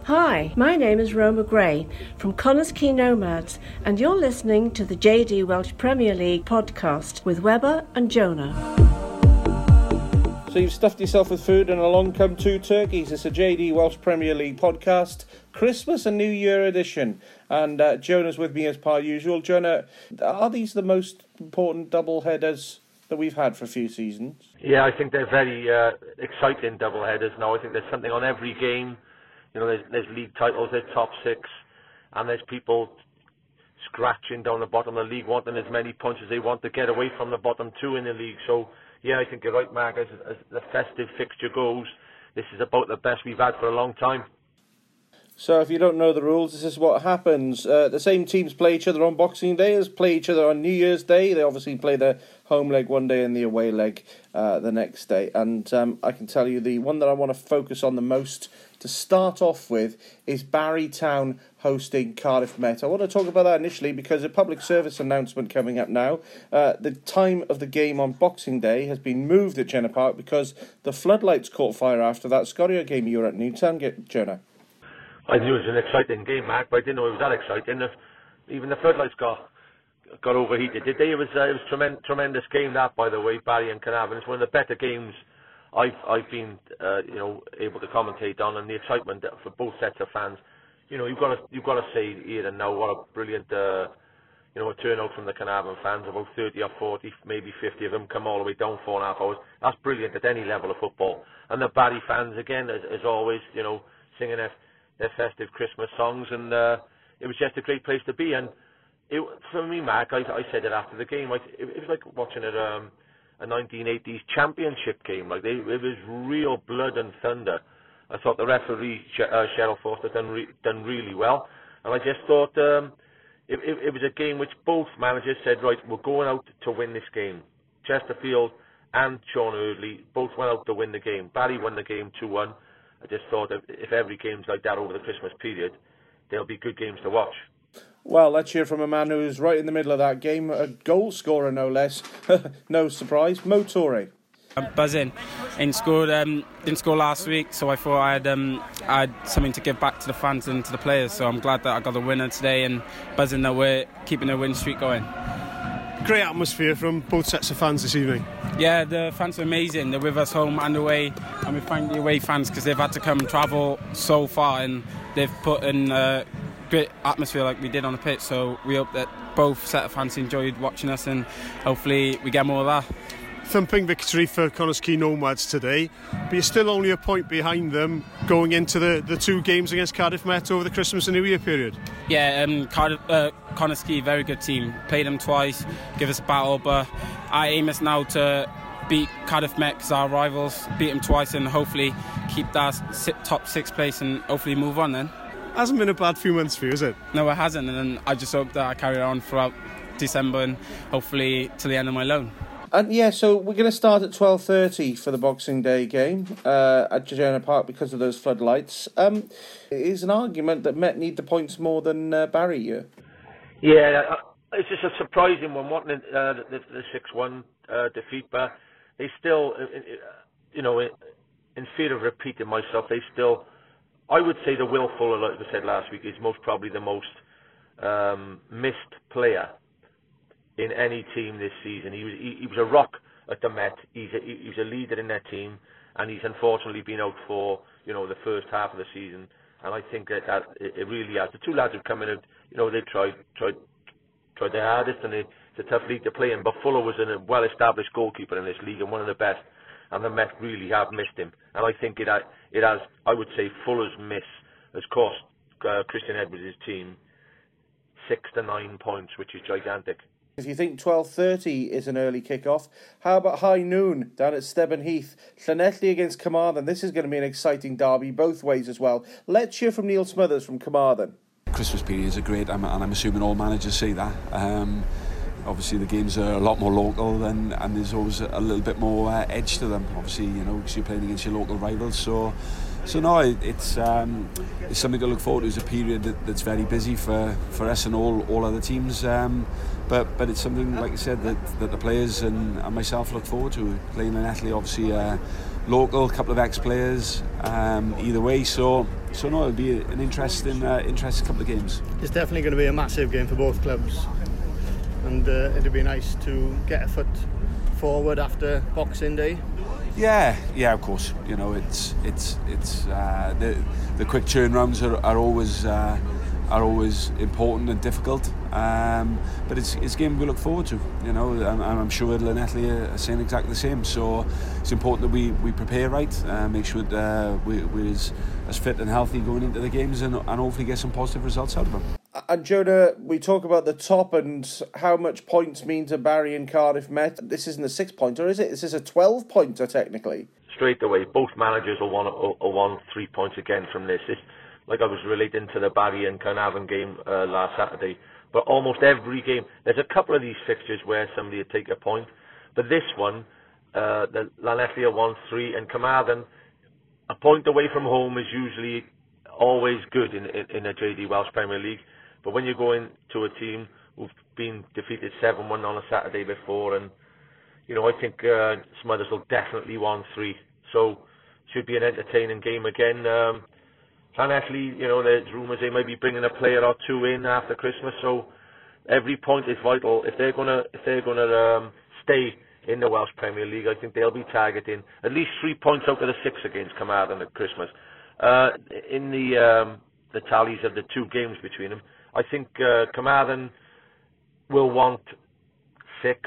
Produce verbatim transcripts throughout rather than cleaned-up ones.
Hi, my name is Roma Gray from Connah's Quay Nomads, and you're listening to the J D Welsh Premier League podcast with Webber and Jonah. So you've stuffed yourself with food and along come two turkeys. It's a J D Welsh Premier League podcast, Christmas and New Year edition. And uh, Jonah's with me as per usual. Jonah, are these the most important double headers that we've had for a few seasons? Yeah, I think they're very uh, exciting double headers now. I think there's something on every game. You know, there's, there's league titles, there's top six, and there's people scratching down the bottom of the league, wanting as many points as they want to get away from the bottom two in the league. So, yeah, I think you're right, Mark. As, as the festive fixture goes, this is about the best we've had for a long time. So if you don't know the rules, this is what happens. Uh, the same teams play each other on Boxing Day as play each other on New Year's Day. They obviously play their home leg one day and the away leg uh, the next day. And um, I can tell you the one that I want to focus on the most to start off with is Barry Town hosting Cardiff Met. I want to talk about that initially because a public service announcement coming up now. Uh, the time of the game on Boxing Day has been moved at Jenner Park because the floodlights caught fire after that Scorio game you were at Newtown, Jenner. I knew it was an exciting game, Mark, but I didn't know it was that exciting. Even the floodlights got got overheated, did they? It was uh, it was a tremendous, tremendous game, that, by the way, Barry and Carnarvon. It's one of the better games I've I've been uh, you know able to commentate on, and the excitement for both sets of fans. You know, you've got to you've got to say here and now what a brilliant uh, you know a turnout from the Carnarvon fans. About thirty or forty, maybe fifty of them come all the way down four and a half hours. That's brilliant at any level of football. And the Barry fans again, as, as always, you know, singing their, their festive Christmas songs, and uh, it was just a great place to be. And it, for me, Mark, I, I said it after the game. I, it, it was like watching a, um, a nineteen eighties championship game. Like they, it was real blood and thunder. I thought the referee, uh, Cheryl Foster, done re- done really well, and I just thought um, it, it, it was a game which both managers said, right, we're going out to win this game. Chesterfield and Sean Eardley both went out to win the game. Barry won the game two one. I just thought if, if every game's like that over the Christmas period, there'll be good games to watch. Well, let's hear from a man who's right in the middle of that game, a goal scorer no less. No surprise, Mo Torre. I'm buzzing. Ain't scored, um, didn't score last week, so I thought I had, um, I had something to give back to the fans and to the players. So I'm glad that I got the winner today, and buzzing that we're keeping a win streak going. Great atmosphere from both sets of fans this evening. Yeah, the fans are amazing. They're with us home and away, and we thank the away fans because they've had to come and travel so far, and they've put in a great atmosphere like we did on the pitch. So we hope that both set of fans enjoyed watching us, and hopefully we get more of that. Thumping victory for Connah's Quay Nomads today, but you're still only a point behind them going into the, the two games against Cardiff Met over the Christmas and New Year period. Yeah, um, Cardiff, uh, Connah's Quay, very good team. Played them twice, give us a battle, but our aim is now to beat Cardiff Met because our rivals, beat them twice, and hopefully keep that top six place and hopefully move on then. Hasn't been a bad few months for you, is it? No, it hasn't, and I just hope that I carry on throughout December and hopefully till the end of my loan. And yeah, so we're going to start at twelve thirty for the Boxing Day game uh, at Jenner Park because of those floodlights. Um, it is an argument that Met need the points more than uh, Barry here. Yeah, it's just a surprising one, wasn't it, uh, the, the six one uh, defeat, but they still, you know, in fear of repeating myself, they still, I would say the Will Fuller, like I said last week, is most probably the most um, missed player in any team this season. He was he, he was a rock at the Met. He's a, he's a leader in their team, and he's unfortunately been out for you know the first half of the season. And I think that, that it really has. The two lads who've come in, and you know they tried tried tried their hardest, and it's a tough league to play in. But Fuller was a well-established goalkeeper in this league and one of the best. And the Met really have missed him. And I think it it has. I would say Fuller's miss has cost uh, Christian Edwards' team six to nine points, which is gigantic. If you think twelve thirty is an early kick-off, how about high noon down at Steban Heath? Llanelli against Carmarthen. This is going to be an exciting derby both ways as well. Let's hear from Neil Smothers from Carmarthen. Christmas periods are great, and I'm assuming all managers say that. Um, obviously the games are a lot more local, and, and there's always a little bit more uh, edge to them. Obviously, you know, because you're playing against your local rivals, so... So no, it's um, it's something to look forward to. It's a period that, that's very busy for, for us and all all other teams. Um, but but it's something, like I said, that, that the players and, and myself look forward to. Playing in Italy, obviously, uh, local, a couple of ex-players, um, either way. So, so no, it'll be an interesting, uh, interesting couple of games. It's definitely going to be a massive game for both clubs, and uh, it'll be nice to get a foot forward after Boxing Day. Yeah, yeah, of course. You know, it's it's it's uh, the the quick turnarounds are, are always uh, are always important and difficult. Um, but it's it's a game we look forward to. You know, and I'm sure Llanelli are saying exactly the same. So it's important that we, we prepare right, uh, make sure that uh, we, we're as, as fit and healthy going into the games, and, and hopefully get some positive results out of them. And Jonah, we talk about the top and how much points mean to Barry and Cardiff Met. This isn't a six-pointer, is it? This is a twelve-pointer, technically. Straight away, both managers will want, will want three points again from this. It's, like I was relating to the Barry and Carnarvon game uh, last Saturday, but almost every game, there's a couple of these fixtures where somebody would take a point, but this one, uh, the Llanelli won three, and Carmarthen, a point away from home is usually always good in, in, in a J D Welsh Premier League. But when you go into a team who've been defeated seven one on a Saturday before, and, you know, I think uh, Smothers will definitely want three. So, should be an entertaining game again. Um, Llanelli, you know, there's rumours they might be bringing a player or two in after Christmas, so every point is vital. If they're gonna, if they're gonna um, stay in the Welsh Premier League, I think they'll be targeting at least three points out of the six against Carmarthen at Christmas. Uh, in the um, the tallies of the two games between them, I think uh, Carmarthen will want six.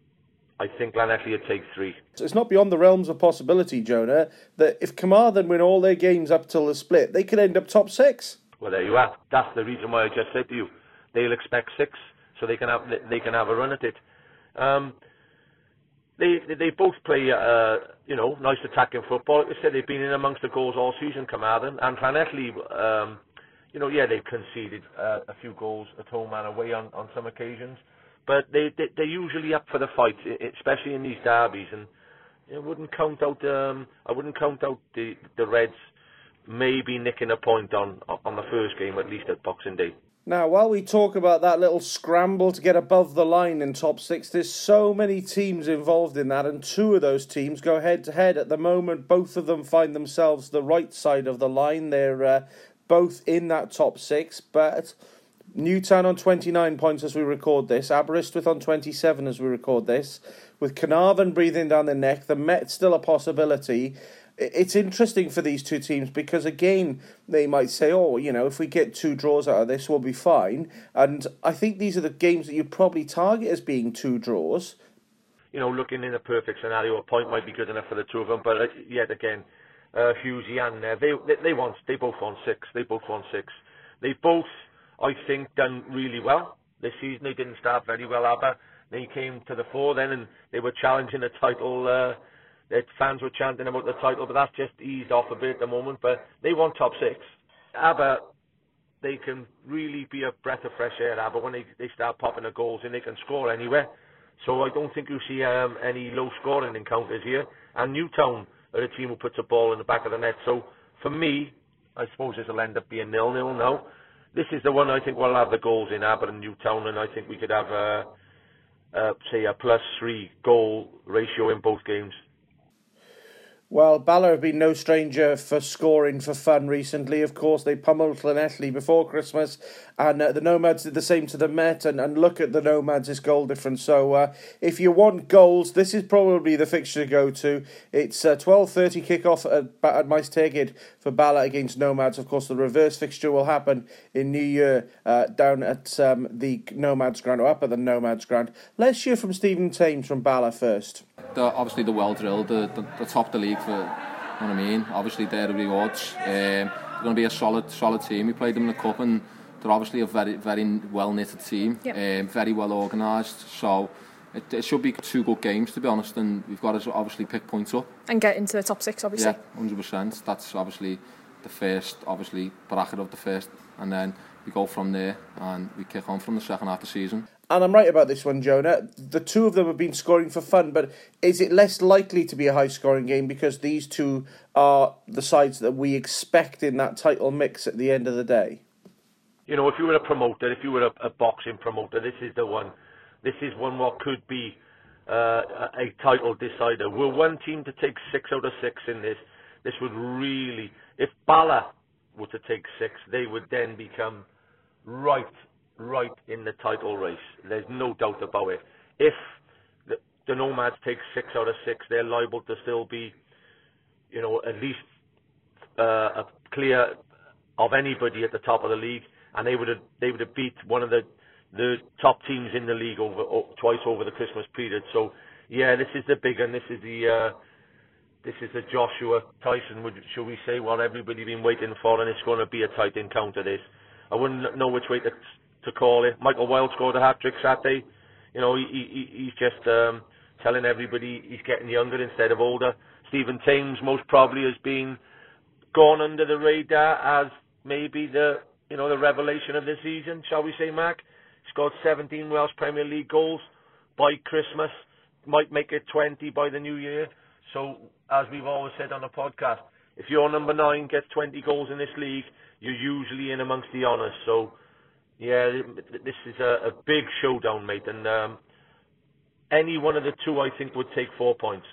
I think Llanelli would take three. It's not beyond the realms of possibility, Jonah, that if Carmarthen win all their games up till the split, they could end up top six. Well, there you are. That's the reason why I just said to you, they'll expect six, so they can have they can have a run at it. Um, they they both play, uh, you know, nice attacking football. Like I said, they've been in amongst the goals all season, Carmarthen, and Llanelli. Um, You know, yeah, they've conceded uh, a few goals at home and away on, on some occasions, but they, they they're usually up for the fight, especially in these derbies. And I wouldn't count out um, I wouldn't count out the the Reds maybe nicking a point on on the first game, at least at Boxing Day. Now, while we talk about that little scramble to get above the line in top six, there's so many teams involved in that, and two of those teams go head to head at the moment. Both of them find themselves the right side of the line. They're uh, both in that top six, but Newtown on twenty-nine points as we record this, Aberystwyth on twenty-seven as we record this, with Carnarvon breathing down their neck, the Met still a possibility. It's interesting for these two teams because, again, they might say, oh, you know, if we get two draws out of this, we'll be fine. And I think these are the games that you'd probably target as being two draws. You know, looking in a perfect scenario, a point might be good enough for the two of them, but yet again, Uh, Hughesy and uh, they, they they want they both won six. They both won six. They both, I think, done really well this season. They didn't start very well, aber they came to the fore then, and they were challenging the title. Uh, their fans were chanting about the title, but that's just eased off a bit at the moment. But they won top six. Aber they can really be a breath of fresh air. Aber when they they start popping the goals and they can score anywhere. So I don't think you see um, any low scoring encounters here. And Newtown are a team who puts a ball in the back of the net. So for me, I suppose this will end up being nil-nil now. This is the one I think we'll have the goals in Aber and Newtown, and I think we could have, a, a, say, a plus three goal ratio in both games. Well, Bala have been no stranger for scoring for fun recently. Of course, they pummeled Llanelli before Christmas, and uh, the Nomads did the same to the Met, and, and look at the Nomads' goal difference. So uh, if you want goals, this is probably the fixture to go to. It's a twelve thirty kick-off at, at Maes Tegid for Bala against Nomads. Of course, the reverse fixture will happen in New Year uh, down at um, the Nomads ground, or up at the Nomads ground. Let's hear from Stephen Thames from Bala first. The, obviously the well drilled, the, the, the top of the league for, you know what I mean. Obviously they're the rewards. Um, they're going to be a solid, solid team. We played them in the cup, and they're obviously a very, very well knitted team. Yep. Um, very well organised. So it, it should be two good games, to be honest. And we've got to obviously pick points up and get into the top six, obviously. Yeah, one hundred percent. That's obviously the first, obviously bracket of the first, and then we go from there and we kick on from the second half of the season. And I'm right about this one, Jonah. The two of them have been scoring for fun, but is it less likely to be a high-scoring game because these two are the sides that we expect in that title mix at the end of the day? You know, if you were a promoter, if you were a, a boxing promoter, this is the one. This is one what could be uh, a title decider. We're one team to take six out of six in this. This would really, if Bala were to take six, they would then become right, right in the title race. There's no doubt about it. If the, the Nomads take six out of six, they're liable to still be, you know, at least uh, a clear of anybody at the top of the league, and they would have they would have beat one of the the top teams in the league over oh, twice over the Christmas period. So yeah, this is the big one. This is the uh, this is the Joshua Tyson, would shall we say, what everybody been waiting for, and it's going to be a tight encounter. This I wouldn't know which way to to call it. Michael Wilde scored a hat trick Saturday. You know, he, he he's just um, telling everybody he's getting younger instead of older. Stephen Thames most probably has been gone under the radar as maybe the you know the revelation of the season, shall we say, Mark? He scored seventeen Welsh Premier League goals by Christmas, might make it twenty by the new year. So, as we've always said on the podcast, if your number nine gets twenty goals in this league, you're usually in amongst the honours. So, yeah, this is a, a big showdown, mate, and um, any one of the two, I think, would take four points.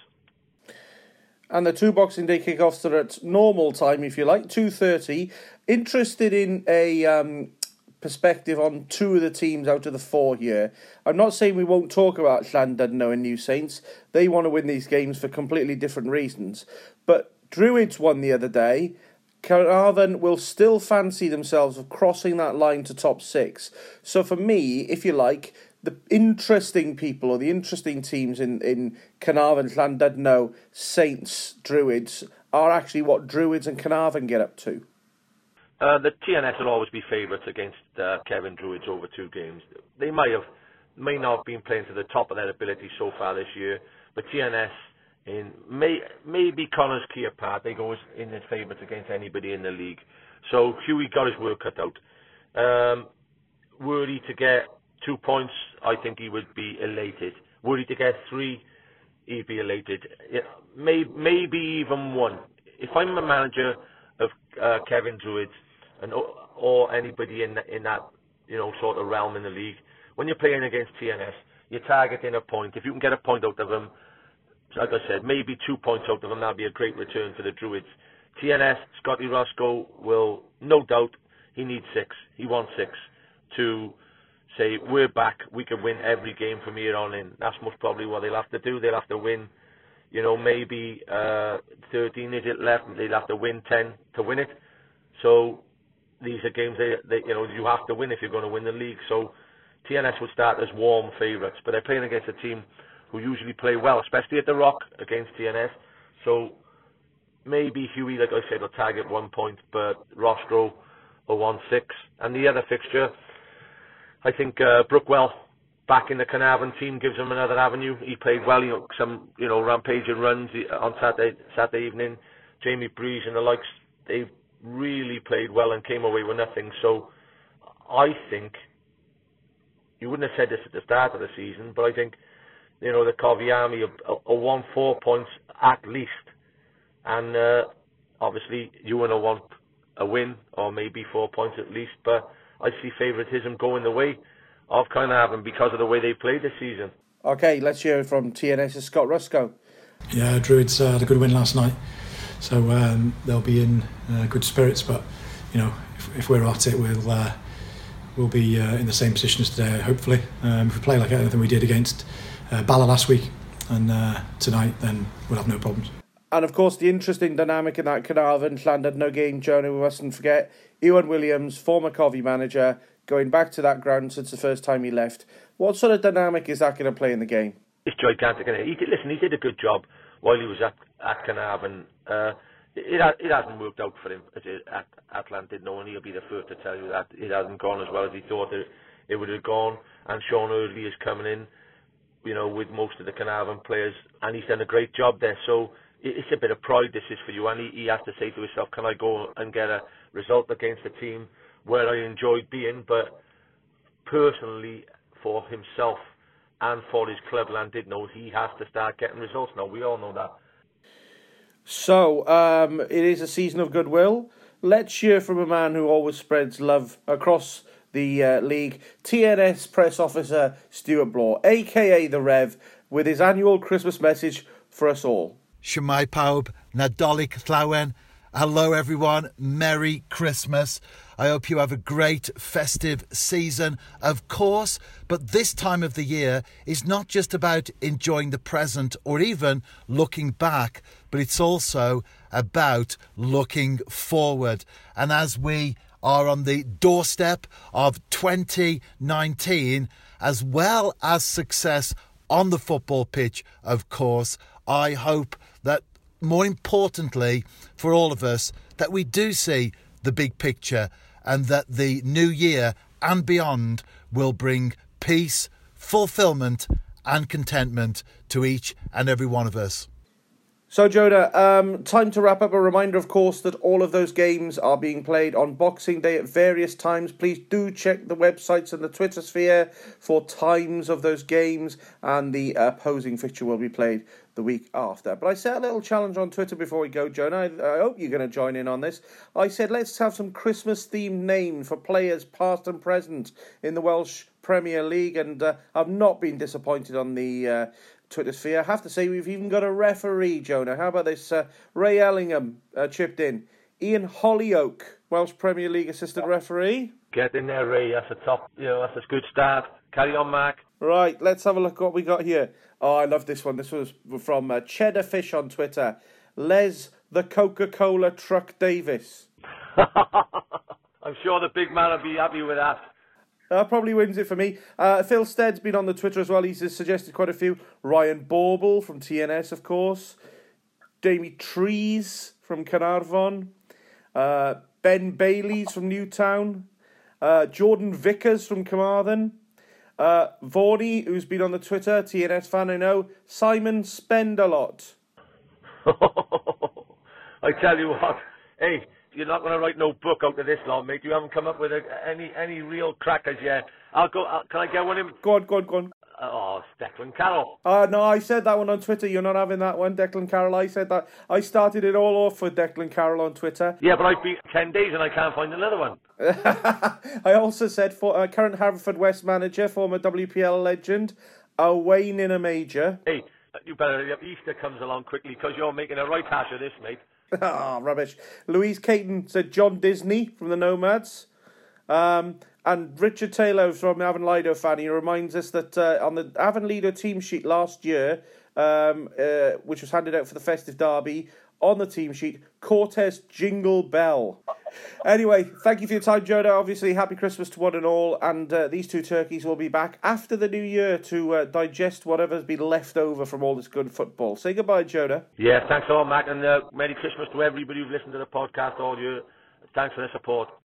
And the two Boxing Day kickoffs are at normal time, if you like, two thirty. Interested in a um, perspective on two of the teams out of the four here. I'm not saying we won't talk about Llandudno and New Saints. They want to win these games for completely different reasons. But Druids won the other day. Carnarvon will still fancy themselves of crossing that line to top six. So for me, if you like, the interesting people or the interesting teams in, in Carnarvon, Llandudno, Saints, Druids are actually what Druids and Carnarvon get up to. Uh, the T N S will always be favourites against uh, Kevin Druids over two games. They may have, may not have been playing to the top of their ability so far this year, but T N S in may maybe Connors Key apart, they go in as favourites against anybody in the league. So Hughie got his work cut out. Um, were he to get two points, I think he would be elated. Were he to get three, he'd be elated. Yeah, may, maybe even one. If I'm a manager of uh, Kevin Druids and or anybody in in that you know sort of realm in the league, when you're playing against T N S, you're targeting a point. If you can get a point out of them, like I said, maybe two points out of them, that'll be a great return for the Druids. T N S, Scotty Roscoe will, no doubt, he needs six. He wants six to say, we're back, we can win every game from here on in. That's most probably what they'll have to do. They'll have to win, you know, maybe uh, thirteen is it left. They'll have to win ten to win it. So these are games they, they, you know, you have to win if you're going to win the league. So T N S will start as warm favourites, but they're playing against a team who usually play well, especially at the Rock against T N S. So maybe Hughie, like I said, will target one point, but Roscoe will want six. And the other fixture, I think uh, Brookwell back in the Carnarvon team gives him another avenue. He played well, you know, some you know rampaging runs on Saturday Saturday evening. Jamie Breeze and the likes, they really played well and came away with nothing. So I think, you wouldn't have said this at the start of the season, but I think, you know, the Covey Army have, have won four points at least. And uh, obviously you want to want a win or maybe four points at least, but I see favouritism going the way of Carnarvon because of the way they played this season. Okay, let's hear from T N S's Scott Roscoe. Yeah, Druids uh, had a good win last night, so um, they'll be in uh, good spirits. But you know, if, if we're at it, we'll uh, we'll be uh, in the same position as today. Hopefully, um, if we play like anything we did against uh, Bala last week and uh, tonight, then we'll have no problems. And of course, the interesting dynamic in that Carnarvon Llandudno game, Jonah, we mustn't forget, Ewan Williams, former Covey manager, going back to that ground since the first time he left. What sort of dynamic is that going to play in the game? It's gigantic, isn't it? He did, listen, he did a good job while he was at, at Carnarvon. Uh, it, it hasn't worked out for him at, at Llandudno, and he'll be the first to tell you that it hasn't gone as well as he thought it, it would have gone. And Sean Eardley is coming in, you know, with most of the Carnarvon players, and he's done a great job there. So it's a bit of pride, this is for you, and he, he has to say to himself, can I go and get a result against a team where I enjoyed being? But personally, for himself and for his club, Llandudno, he has to start getting results now. We all know that. So, um, it is a season of goodwill. Let's hear from a man who always spreads love across the uh, league, T N S press officer Stuart Bloor, a k a The Rev. with his annual Christmas message for us all. Shemai pawb, Nadolig llawen. Hello everyone, Merry Christmas. I hope you have a great festive season, of course, but this time of the year is not just about enjoying the present or even looking back, but it's also about looking forward. And as we are on the doorstep of twenty nineteen, as well as success on the football pitch, of course, I hope that more importantly for all of us, that we do see the big picture and that the new year and beyond will bring peace, fulfilment and contentment to each and every one of us. So, Jonah, um, time to wrap up. A reminder, of course, that all of those games are being played on Boxing Day at various times. Please do check the websites and the Twitter sphere for times of those games, and the opposing fixture will be played the week after. But I set a little challenge on Twitter before we go, Jonah. I, I hope you're going to join in on this. I said, let's have some Christmas-themed names for players past and present in the Welsh Premier League, and uh, I've not been disappointed on the Uh, Twitter sphere. I have to say, we've even got a referee, Jonah. How about this? Uh, Ray Ellingham uh, chipped in. Ian Hollyoak, Welsh Premier League assistant referee. Get in there, Ray. That's a top, you know, that's a good start. Carry on, Mark. Right, let's have a look at what we got here. Oh, I love this one. This was from uh, Cheddar Fish on Twitter. Les the Coca-Cola Truck Davis. I'm sure the big man will be happy with that. Uh, probably wins it for me. Uh, Phil Stead's been on the Twitter as well. He's suggested quite a few. Ryan Bauble from T N S, of course. Jamie Trees from Carnarvon. Uh, Ben Bailey's from Newtown. Uh, Jordan Vickers from Carmarthen. Uh, Vorney, who's been on the Twitter, T N S fan, I know. Simon Spend-A-Lot. I tell you what, hey, you're not going to write no book out of this lot, mate. You haven't come up with a, any any real crackers yet. I'll go. I'll, can I get one in? Go on, go on, go on. Oh, it's Declan Carroll. Uh, no, I said that one on Twitter. You're not having that one, Declan Carroll. I said that. I started it all off with Declan Carroll on Twitter. Yeah, but I've been ten days and I can't find another one. I also said for uh, current Haverfordwest manager, former W P L legend, Owain in a major. Hey, you better. Easter comes along quickly because you're making a right hash of this, mate. Ah, oh, rubbish. Louise Caton said John Disney from the Nomads. Um, and Richard Taylor from the Avon Lido fan, he reminds us that uh, on the Avon Lido team sheet last year, um, uh, which was handed out for the festive derby, on the team sheet, Cortez Jingle Bell. Anyway, thank you for your time, Jonah. Obviously, happy Christmas to one and all. And uh, these two turkeys will be back after the new year to uh, digest whatever's been left over from all this good football. Say goodbye, Jonah. Yeah, thanks a lot, Mac. And uh, Merry Christmas to everybody who's listened to the podcast all year. Thanks for the support.